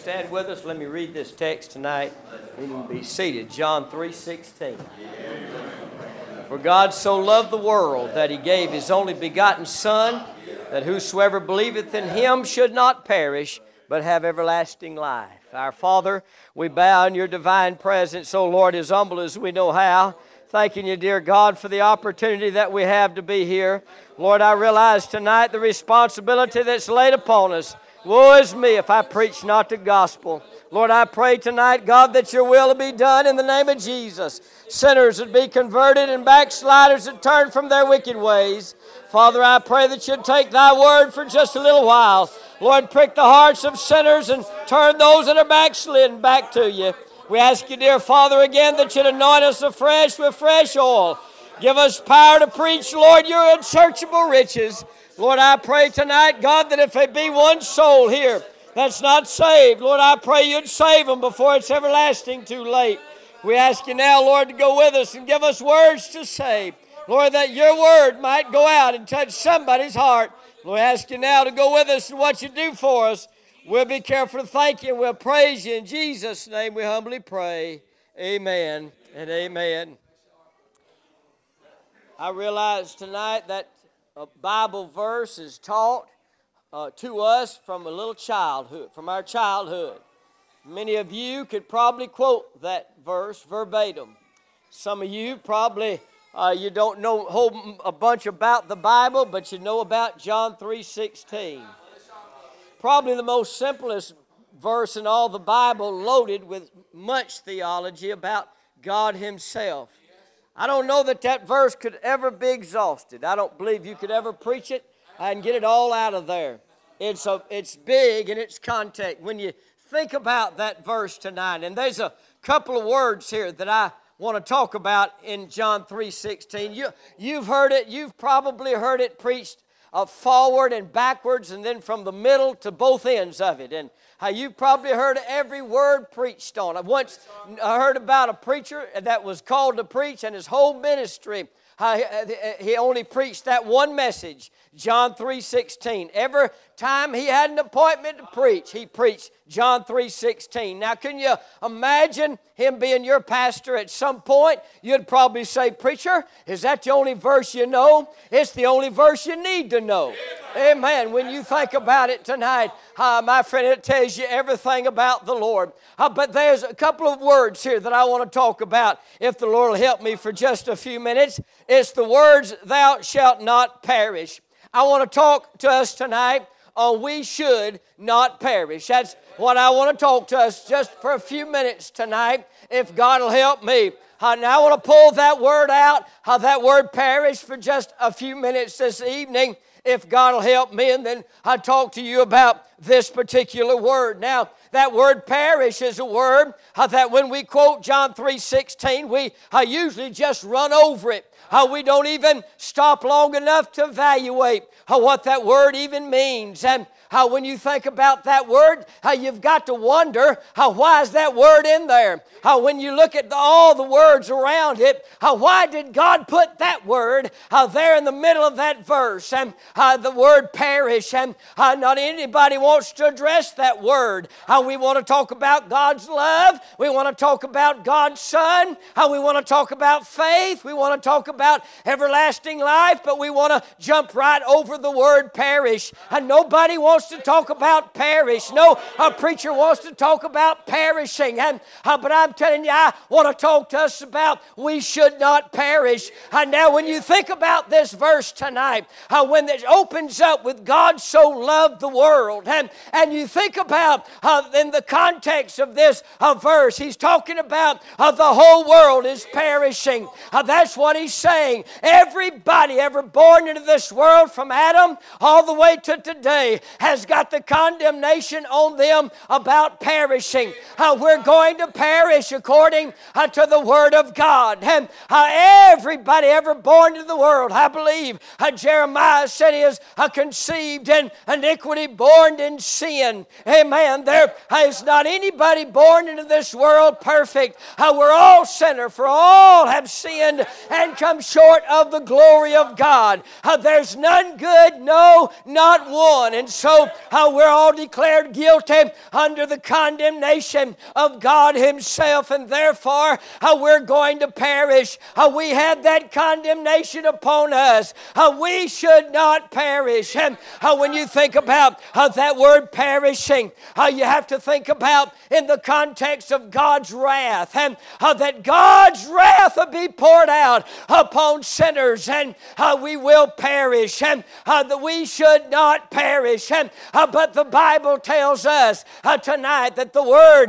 stand with us? Let me read this text tonight. We can be seated. John 3:16. For God so loved the world that He gave His only begotten Son, that whosoever believeth in Him should not perish, but have everlasting life. Our Father, we bow in Your divine presence, O Lord, as humble as we know how. Thanking You, dear God, for the opportunity that we have to be here. Lord, I realize tonight the responsibility that's laid upon us. Woe is me if I preach not the gospel. Lord, I pray tonight, God, that Your will be done in the name of Jesus. Sinners would be converted and backsliders would turn from their wicked ways. Father, I pray that You'd take Thy word for just a little while. Lord, prick the hearts of sinners and turn those that are backslidden back to You. We ask You, dear Father, again that You'd anoint us afresh with fresh oil. Give us power to preach, Lord, Your unsearchable riches. Lord, I pray tonight, God, that if there be one soul here that's not saved, Lord, I pray You'd save them before it's everlasting too late. We ask You now, Lord, to go with us and give us words to say. Lord, that Your word might go out and touch somebody's heart. Lord, I ask You now to go with us and what You do for us. We'll be careful to thank You and we'll praise You. In Jesus' name we humbly pray. Amen and amen. I realize tonight that a Bible verse is taught to us from a little childhood, from our childhood. Many of you could probably quote that verse verbatim. Some of you probably, you don't know a bunch about the Bible, but you know about John 3:16. Probably the most simplest verse in all the Bible, loaded with much theology about God Himself. I don't know that verse could ever be exhausted. I don't believe you could ever preach it and get it all out of there. It's big in its context. When you think about that verse tonight, and there's a couple of words here that I want to talk about in John 3:16. You've heard it. You've probably heard it preached forward and backwards, and then from the middle to both ends of it. And you've probably heard every word preached on. I once heard about a preacher that was called to preach, and his whole ministry, he only preached that one message, John 3:16. Every time he had an appointment to preach, he preached John 3:16. Now, can you imagine him being your pastor at some point? You'd probably say, "Preacher, is that the only verse you know?" It's the only verse you need to know. Amen. When you think about it tonight, my friend, it tells you everything about the Lord. But there's a couple of words here that I want to talk about, if the Lord will help me for just a few minutes. It's the words, "Thou shalt not perish." I want to talk to us tonight on we should not perish. That's what I want to talk to us just for a few minutes tonight, if God will help me. Now I want to pull that word out, that word perish, for just a few minutes this evening, if God will help me, and then I'll talk to you about this particular word. Now, that word perish is a word that when we quote John 3:16, we usually just run over it. We don't even stop long enough to evaluate what that word even means. And when you think about that word, you've got to wonder, why is that word in there? When you look at all the words around it, why did God put that word there in the middle of that verse? And the word perish, and not anybody wants to address that word. We want to talk about God's love. We want to talk about God's Son. We want to talk about faith. We want to talk about everlasting life, but we want to jump right over the word perish. And nobody wants to talk about perish. No preacher wants to talk about perishing. But I'm telling you, I want to talk to us about we should not perish. Now, when you think about this verse tonight, when it opens up with God so loved the world, and you think about in the context of this verse, he's talking about the whole world is perishing. That's what he's saying. Everybody ever born into this world from Adam all the way to today has got the condemnation on them about perishing. We're going to perish according to the Word of God. And everybody ever born into the world, I believe Jeremiah said anybody is conceived in iniquity, born in sin. Amen. There is not anybody born into this world perfect. We're all sinners, for all have sinned and come short of the glory of God. There's none good, no, not one. And so we're all declared guilty under the condemnation of God Himself, and therefore we're going to perish. We have that condemnation upon us. We should not perish. And when you think about that word perishing, you have to think about in the context of God's wrath, and that God's wrath will be poured out upon sinners, and we will perish, and that we should not perish. And but the Bible tells us tonight that the word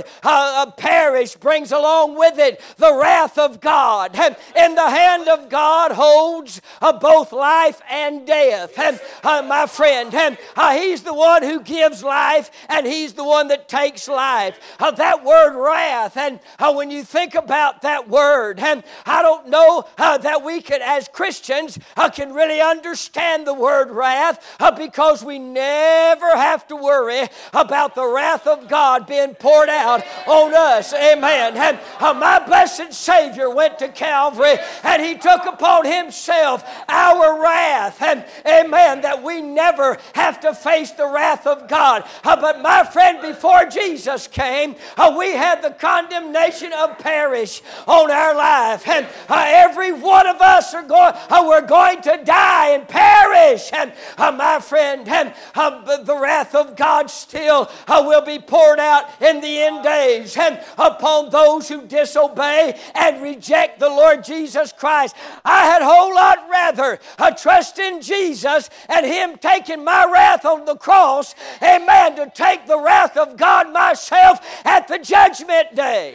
perish brings along with it the wrath of God. And in the hand of God holds both life and death. And my friend, and He's the one who gives life, and He's the one that takes life. That word wrath, and when you think about that word, and I don't know that we can, as Christians, can really understand the word wrath, because we never have to worry about the wrath of God being poured out on us. Amen. And my blessed Savior went to Calvary, and He took upon Himself our wrath, and amen, that we never have to face the wrath of God. But my friend, before Jesus came, we had the condemnation of perish on our life, and every one of us we're going to die and perish. And my friend, and the wrath of God still will be poured out in the end days, and upon those who disobey and reject the Lord Jesus Christ. I had a whole lot rather trust in Jesus and Him taking my wrath on the cross, amen, to take the wrath of God myself at the judgment day.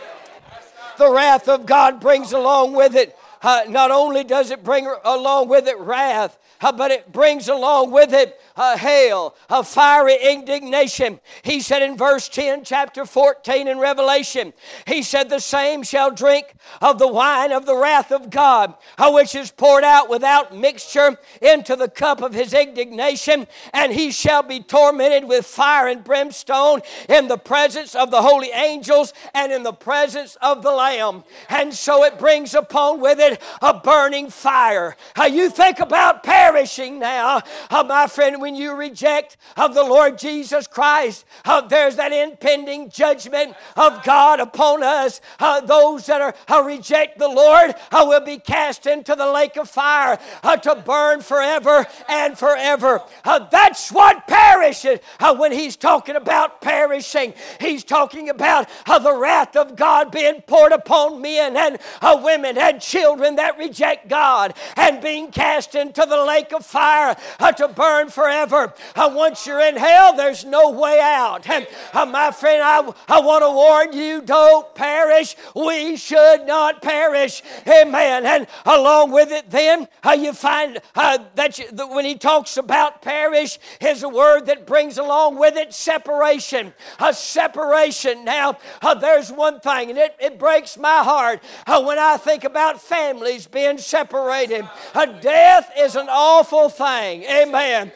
The wrath of God brings along with it, not only does it bring along with it wrath, but it brings along with it hail, a fiery indignation. He said in verse 10, chapter 14 in Revelation, He said, the same shall drink of the wine of the wrath of God, which is poured out without mixture into the cup of His indignation, and he shall be tormented with fire and brimstone in the presence of the holy angels and in the presence of the Lamb. And so it brings upon with it a burning fire. You think about perishing now, my friend, when you reject of the Lord Jesus Christ, there's that impending judgment of God upon us. Those that reject the Lord will be cast into the lake of fire to burn forever and forever. That's what perishes. When He's talking about perishing, He's talking about the wrath of God being poured upon men and women and children that reject God, and being cast into the lake of fire to burn forever. Once you're in hell, there's no way out. And my friend, I want to warn you, don't perish. We should not perish. Amen. And along with it then, you find that when He talks about perish, is a word that brings along with it separation. A separation. Now, there's one thing, and it breaks my heart when I think about families being separated. Death is an awful thing. Amen.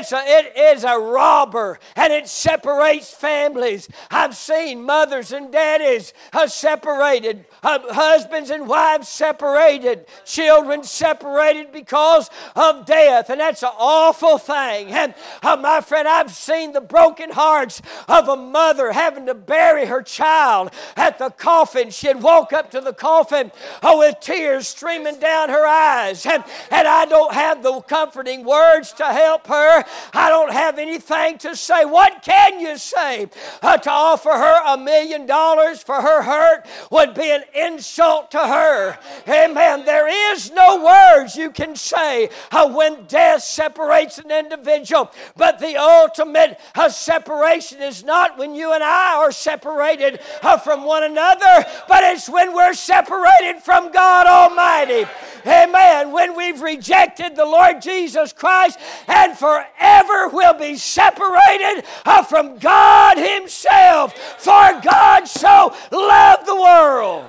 It is a robber, and it separates families. I've seen mothers and daddies separated, husbands and wives separated, children separated because of death, and that's an awful thing. And my friend, I've seen the broken hearts of a mother having to bury her child at the coffin. She'd walk up to the coffin with tears streaming down her eyes, and I don't have the comforting words to help her. I don't have anything to say. What can you say? To offer her $1 million for her hurt would be an insult to her. Amen. There is no words you can say when death separates an individual. But the ultimate separation is not when you and I are separated from one another, but it's when we're separated from God Almighty. Amen. When we've rejected the Lord Jesus Christ and forever will be separated from God Himself. For God so loved the world,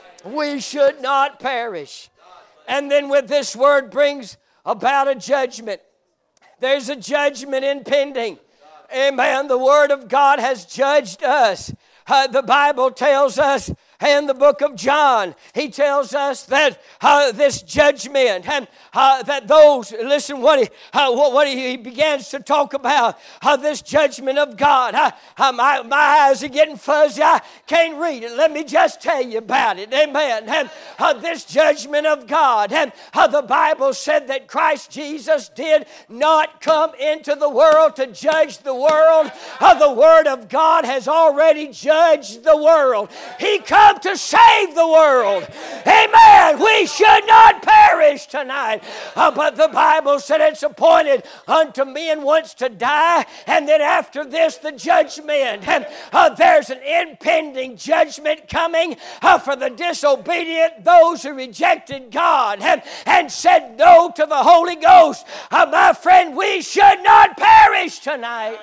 we should not perish. And then with this word brings about a judgment. There's a judgment impending. Amen. The Word of God has judged us. The Bible tells us in the book of John, he tells us that this judgment and that those, listen what he begins to talk about, this judgment of God. My eyes are getting fuzzy. I can't read it. Let me just tell you about it. Amen. And this judgment of God. And the Bible said that Christ Jesus did not come into the world to judge the world. The Word of God has already judged the world. He come to save the world. Amen. We should not perish tonight. But the Bible said it's appointed unto men once to die, and then after this the judgment. And there's an impending judgment coming for the disobedient, those who rejected God and said no to the Holy Ghost. My friend, we should not perish tonight.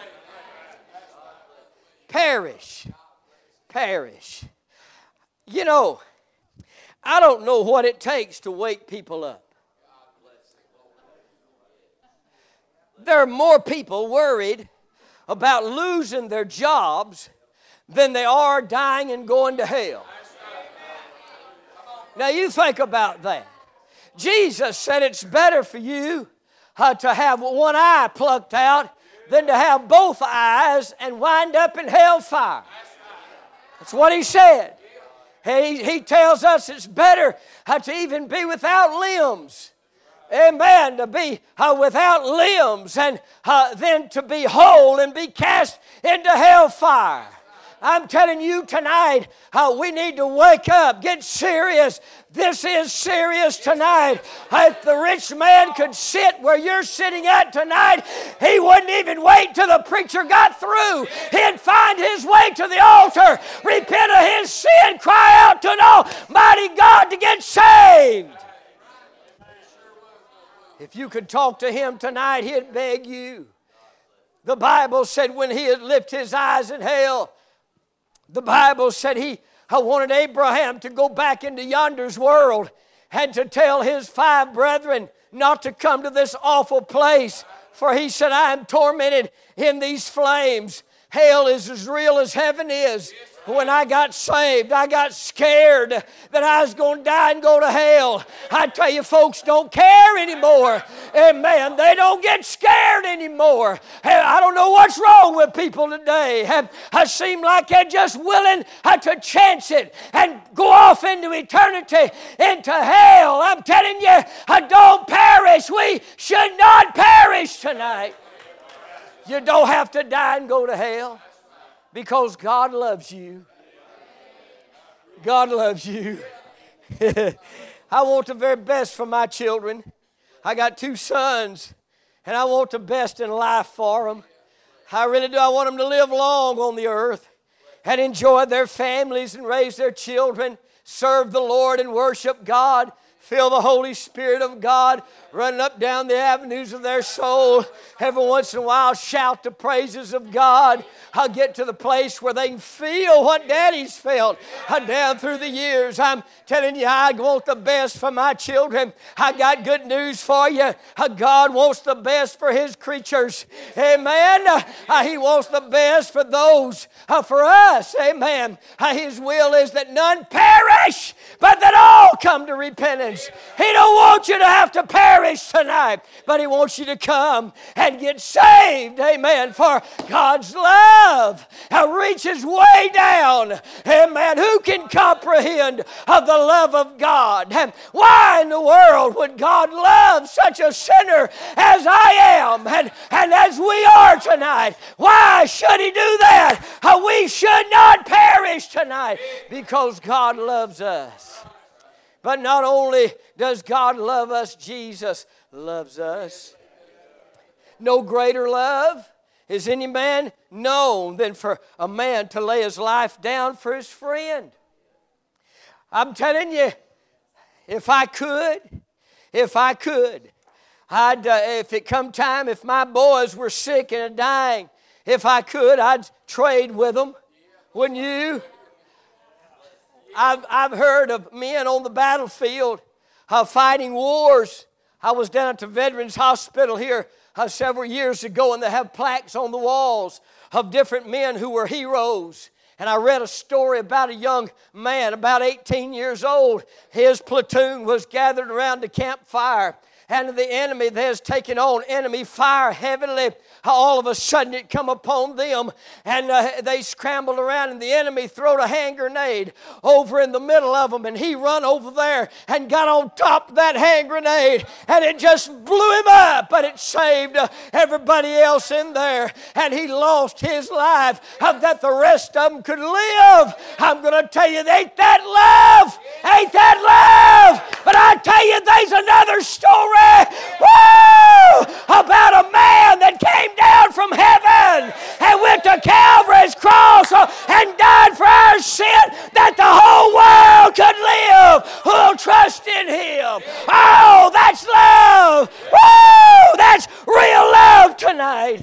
Perish. Perish. You know, I don't know what it takes to wake people up. There are more people worried about losing their jobs than they are dying and going to hell. Now you think about that. Jesus said it's better for you to have one eye plucked out than to have both eyes and wind up in hellfire. That's what he said. He tells us it's better to even be without limbs. Amen. To be without limbs and then to be whole and be cast into hellfire. I'm telling you tonight, we need to wake up, get serious. This is serious tonight. If the rich man could sit where you're sitting at tonight, he wouldn't even wait till the preacher got through. He'd find his way to the altar, repent of his sin, cry out to an almighty God to get saved. If you could talk to him tonight, he'd beg you. The Bible said when he had lifted his eyes in hell, the Bible said he wanted Abraham to go back into yonder's world and to tell his 5 brethren not to come to this awful place. For he said, I am tormented in these flames. Hell is as real as heaven is. When I got saved, I got scared that I was going to die and go to hell. I tell you, folks don't care anymore. Amen. They don't get scared anymore. I don't know what's wrong with people today. I seem like they're just willing to chance it and go off into eternity, into hell. I'm telling you, don't perish. We should not perish tonight. You don't have to die and go to hell. Because God loves you. God loves you. I want the very best for my children. I got 2 sons, and I want the best in life for them. I really do. I want them to live long on the earth and enjoy their families and raise their children, serve the Lord and worship God. Feel the Holy Spirit of God running up down the avenues of their soul. Every once in a while, shout the praises of God. I'll get to the place where they can feel what Daddy's felt down through the years. I'm telling you, I want the best for my children. I got good news for you. God wants the best for His creatures. Amen. He wants the best for those, for us. Amen. His will is that none perish, but that all come to repentance. He don't want you to have to perish tonight, but He wants you to come and get saved. Amen. For God's love reaches way down. Amen. Who can comprehend of the love of God? And why in the world would God love such a sinner as I am and as we are tonight? Why should He do that? We should not perish tonight because God loves us. But not only does God love us, Jesus loves us. No greater love is any man known than for a man to lay his life down for his friend. I'm telling you, if I could, I'd, if it come time, if my boys were sick and dying, if I could, I'd trade with them. Wouldn't you? I've heard of men on the battlefield fighting wars. I was down at the Veterans Hospital here several years ago, and they have plaques on the walls of different men who were heroes. And I read a story about a young man, about 18 years old. His platoon was gathered around the campfire, and the enemy that has taken on enemy fire heavily. All of a sudden it come upon them, and they scrambled around, and the enemy throwed a hand grenade over in the middle of them, and he run over there and got on top of that hand grenade, and it just blew him up, but it saved everybody else in there, and he lost his life that the rest of them could live. I'm going to tell you, ain't that love? Ain't that love? But I tell you, there's another story, about a man that came down from heaven and went to Calvary's cross and died for our sin, that the whole world could live who'll trust in Him. Oh, that's love. Woo! That's real love tonight.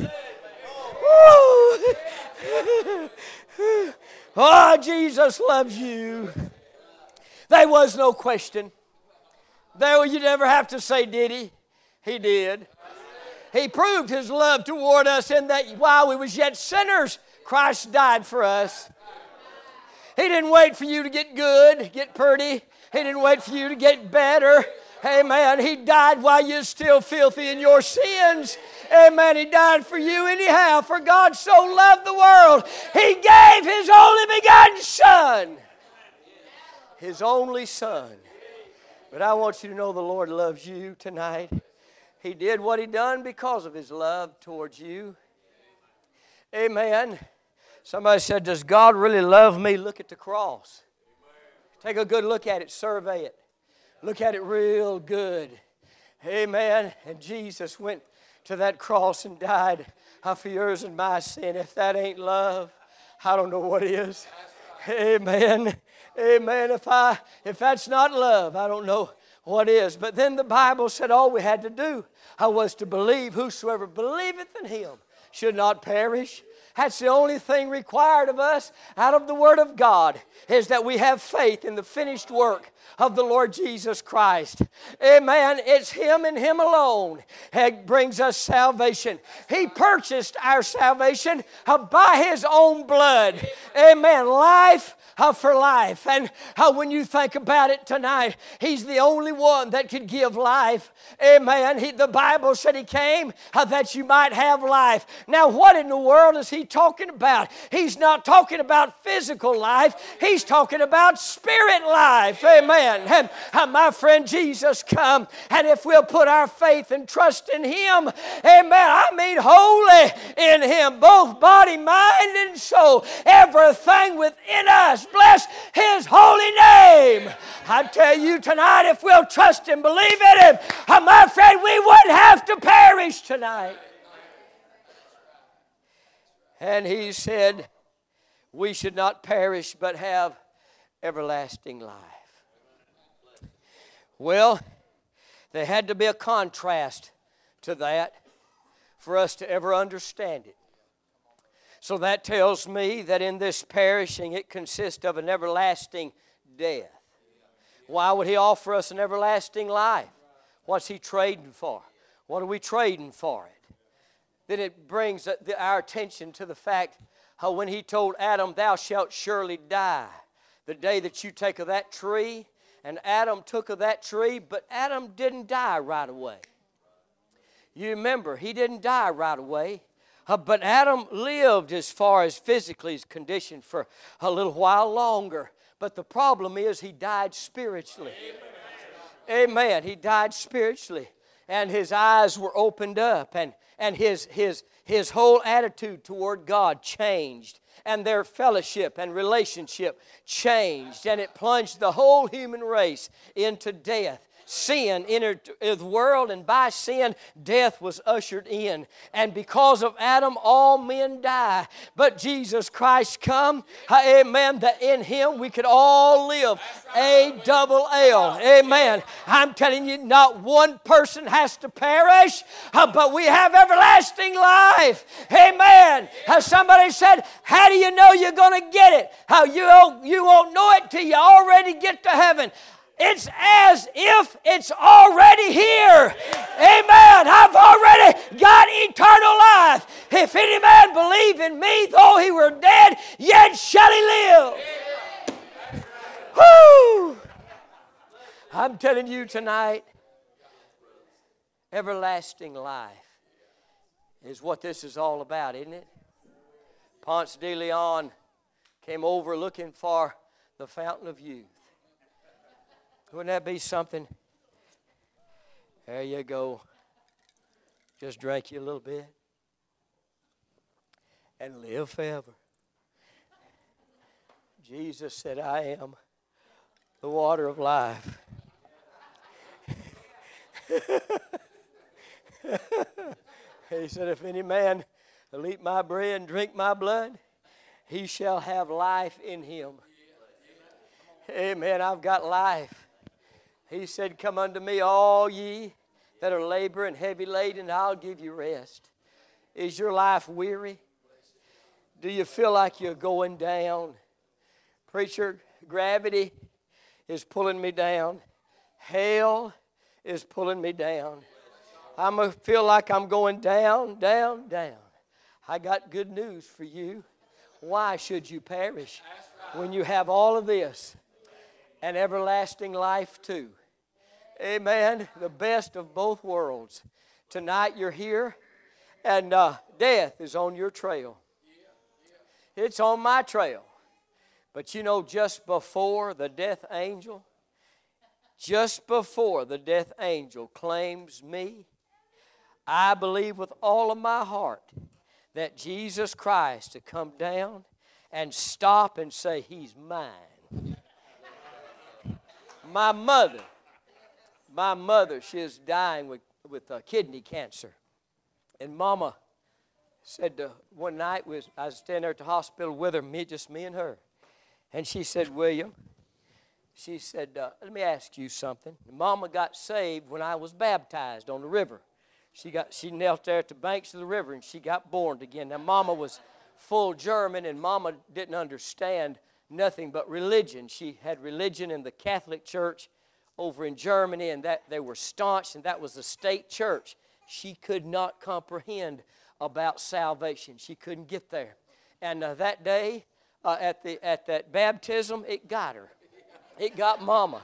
Woo! Oh, Jesus loves you. There was no question. There, you never have to say, did He? He did. He proved His love toward us in that while we was yet sinners, Christ died for us. He didn't wait for you to get good, get pretty. He didn't wait for you to get better. Amen. He died while you're still filthy in your sins. Amen. He died for you anyhow. For God so loved the world, He gave His only begotten Son. His only Son. But I want you to know the Lord loves you tonight. He did what He done because of His love towards you. Amen. Somebody said, does God really love me? Look at the cross. Take a good look at it. Survey it. Look at it real good. Amen. And Jesus went to that cross and died for yours and my sin. If that ain't love, I don't know what is. Amen. Amen. If that's not love, I don't know what is. But then the Bible said all we had to do was to believe. Whosoever believeth in Him should not perish. That's the only thing required of us out of the Word of God, is that we have faith in the finished work of the Lord Jesus Christ. Amen. It's Him and Him alone that brings us salvation. He purchased our salvation by His own blood. Amen. Life for life. And when you think about it tonight, He's the only one that could give life. Amen. The Bible said He came that you might have life. Now, what in the world is He talking about? He's not talking about physical life. He's talking about spirit life. Amen. And my friend, Jesus come, and if we'll put our faith and trust in Him, amen, I mean wholly in Him, both body, mind, and soul, everything within us, bless His holy name. I tell you tonight, if we'll trust and believe in Him, my friend, we wouldn't have to perish tonight. And He said we should not perish but have everlasting life. Well, there had to be a contrast to that for us to ever understand it. So that tells me that in this perishing, it consists of an everlasting death. Why would He offer us an everlasting life? What's He trading for? What are we trading for it? Then it brings our attention to the fact how when He told Adam, thou shalt surely die the day that you take of that tree. And Adam took of that tree, but Adam didn't die right away. You remember, he didn't die right away. But Adam lived as far as physically his condition for a little while longer. But the problem is he died spiritually. Amen. He died spiritually. And his eyes were opened up. And his whole attitude toward God changed. And their fellowship and relationship changed. And it plunged the whole human race into death. Sin entered the world, and by sin, death was ushered in. And because of Adam, all men die. But Jesus Christ come, amen, that in Him we could all live. A-double-L, amen. I'm telling you, not one person has to perish, but we have everlasting life. Amen. Somebody said, how do you know you're going to get it? How you won't know it till you already get to heaven. It's as if it's already here. Amen. I've already got eternal life. If any man believe in me, though he were dead, yet shall he live. Woo! I'm telling you tonight, everlasting life is what this is all about, isn't it? Ponce de Leon came over looking for the fountain of youth. Wouldn't that be something? There you go. Just drink you a little bit and live forever. Jesus said, I am the water of life. He said, if any man will eat my bread and drink my blood, he shall have life in him. Amen. I've got life. He said, come unto me, all ye that are labor and heavy laden, and I'll give you rest. Is your life weary? Do you feel like you're going down? Preacher, gravity is pulling me down. Hell is pulling me down. I'm going to feel like I'm going down, down, down. I got good news for you. Why should you perish when you have all of this and everlasting life too? Amen. The best of both worlds. Tonight you're here and death is on your trail. It's on my trail. But you know, just before the death angel claims me, I believe with all of my heart that Jesus Christ to come down and stop and say, he's mine. My mother, she is dying with kidney cancer. And Mama said one night, I was standing there at the hospital with her, just me and her. And she said, William, she said, let me ask you something. Mama got saved when I was baptized on the river. She knelt there at the banks of the river and she got born again. Now, Mama was full German and Mama didn't understand nothing but religion. She had religion in the Catholic Church over in Germany, and that they were staunch, and that was the state church. She could not comprehend about salvation. She couldn't get there. And that day, at that baptism, it got her. It got Mama.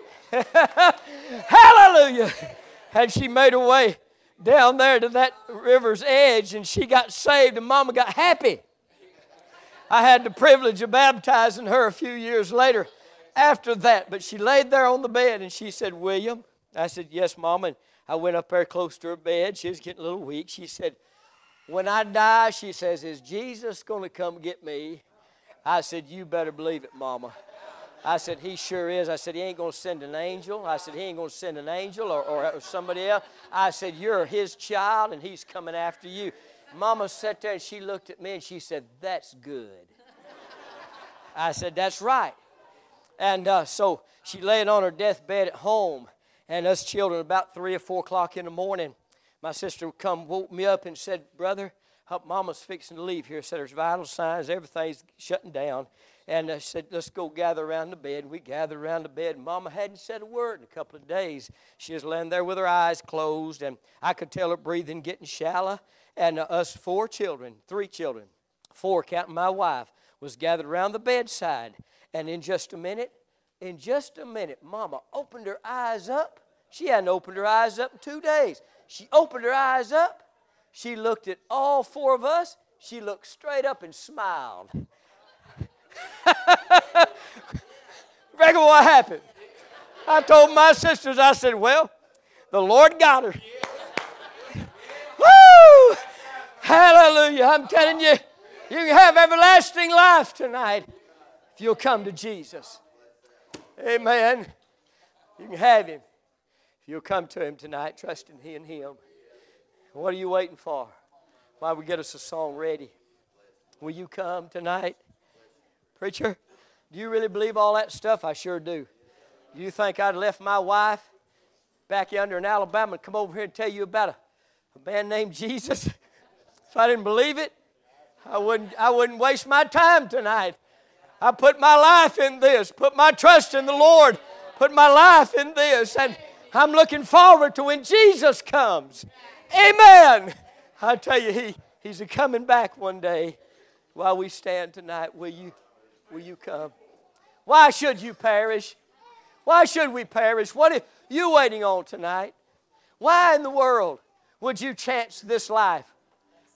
Hallelujah! And she made her way down there to that river's edge, and she got saved, and Mama got happy. I had the privilege of baptizing her a few years later after that, but she laid there on the bed, and she said, William? I said, yes, Mama. And I went up there close to her bed. She was getting a little weak. She said, when I die, she says, is Jesus going to come get me? I said, you better believe it, Mama. I said, he sure is. I said, he ain't going to send an angel. I said, he ain't going to send an angel or somebody else. I said, you're his child, and he's coming after you. Mama sat there, and she looked at me, and she said, that's good. I said, that's right. And so she laid on her deathbed at home, and us children, about 3 or 4 o'clock in the morning, my sister woke me up and said, brother, Mama's fixing to leave here. Said there's vital signs, everything's shutting down. And I said, let's go gather around the bed. And we gathered around the bed. And Mama hadn't said a word in a couple of days. She was laying there with her eyes closed. And I could tell her breathing getting shallow. And us 3 children, 4 counting my wife, was gathered around the bedside. And in just a minute, Mama opened her eyes up. She hadn't opened her eyes up in 2 days. She opened her eyes up. She looked at all 4 of us. She looked straight up and smiled. Reckon what happened? I told my sisters, I said, well, the Lord got her. Woo! Hallelujah. I'm telling you, you can have everlasting life tonight if you'll come to Jesus. Amen. You can have him if you'll come to him tonight, trusting in him. What are you waiting for? While we get us a song ready. Will you come tonight? Preacher, do you really believe all that stuff? I sure do. Do you think I'd left my wife back yonder in Alabama and come over here and tell you about a man named Jesus? If I didn't believe it, I wouldn't waste my time tonight. I put my life in this, put my trust in the Lord, put my life in this, and I'm looking forward to when Jesus comes. Amen. I tell you, He's coming back one day. While we stand tonight, will you come? Why should you perish? Why should we perish? What are you waiting on tonight? Why in the world would you chance this life?